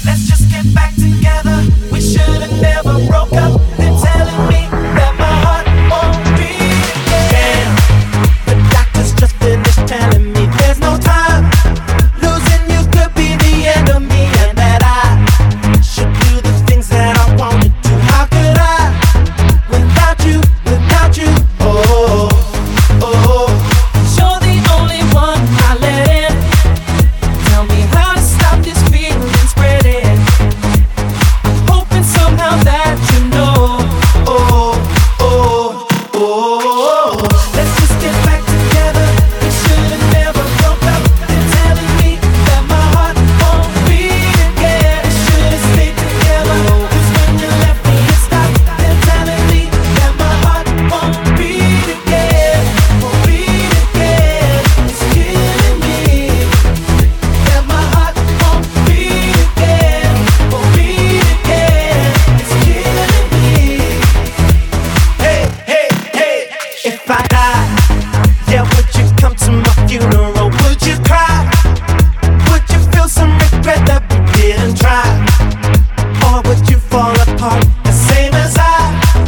Let's just get back together. We should have never broke up. They're telling me that my heart won't beat again. The doctor's just finished telling me there's no time. Losing you could be the end of me, and that I should do the things that I want to do. How could I, without you, without you? Oh, oh. You're the only one I let in. Tell me how to stop this feeling spreading. I'm hoping somehow that you know. Oh, oh, oh. Let's just get back together. We should have never broke up. They're telling me that my heart won't beat again. We should have stayed together. 'Cause when you left me, it stopped. They're telling me that my heart won't beat again. Won't beat again. It's killing me. That my heart won't beat again. Won't beat again. It's killing me. Hey, hey, hey. If I die, yeah, would you come to my funeral? Would you cry? Would you feel some regret that we didn't try? Or would you fall apart the same as I?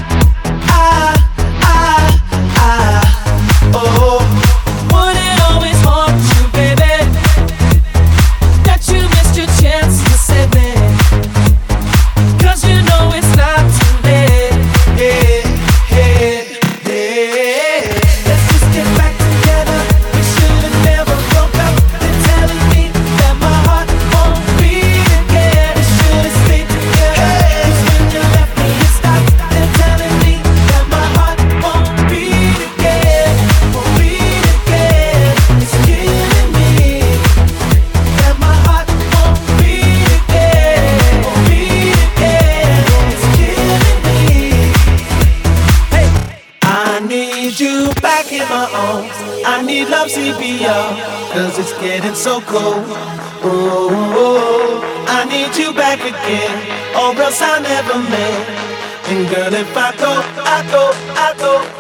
Oh. Would it always haunt you, baby, that you missed your chance to save me? 'Cause you know it's not too late. Hey, hey, hey. Let's just get back together. We should have never broke up. They're telling me that my heart won't beat again. We should have stayed together. 'Cause when you left me, it stopped. They're telling me that my heart won't beat again. Won't beat again. It's killing me. That my heart won't beat again. Won't beat again. It's killing me. Hey, I need you back in my arms. I need love CPR, 'cause it's getting so cold. Oh, I need you back again, or else I'll never mend. And girl, if I go, I go, I go.